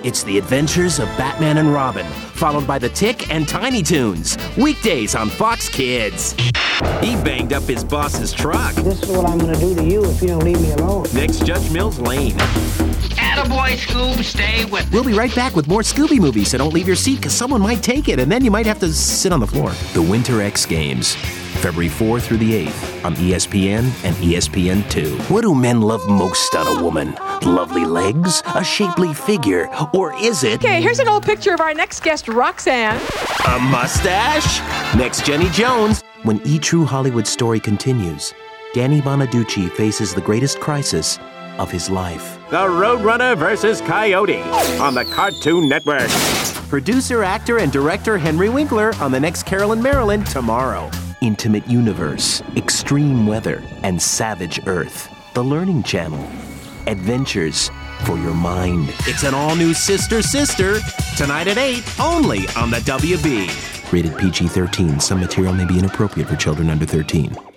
It's the adventures of Batman and Robin, followed by The Tick and Tiny Toons. Weekdays on Fox Kids. He banged up his boss's truck. This is what I'm going to do to you if you don't leave me alone. Next Judge Mills Lane. Attaboy, Scoob, stay with We'll be right back with more Scooby movies, so don't leave your seat because someone might take it, and then you might have to sit on the floor. The Winter X Games, February 4th through the 8th on ESPN and ESPN2. What do men love most on a woman? Lovely legs? A shapely figure? Or is it... Okay, here's an old picture of our next guest, Roxanne. a mustache? Next Jenny Jones. When E! True Hollywood Story continues, Danny Bonaducci faces the greatest crisis of his life. The Roadrunner vs. Coyote on the Cartoon Network. Producer, actor, and director Henry Winkler on the next Carol in Maryland tomorrow. Intimate Universe, Extreme Weather, and Savage Earth. The Learning Channel. Adventures for your mind. It's an all-new Sister Sister, tonight at 8, only on the WB. Rated PG-13. Some material may be inappropriate for children under 13.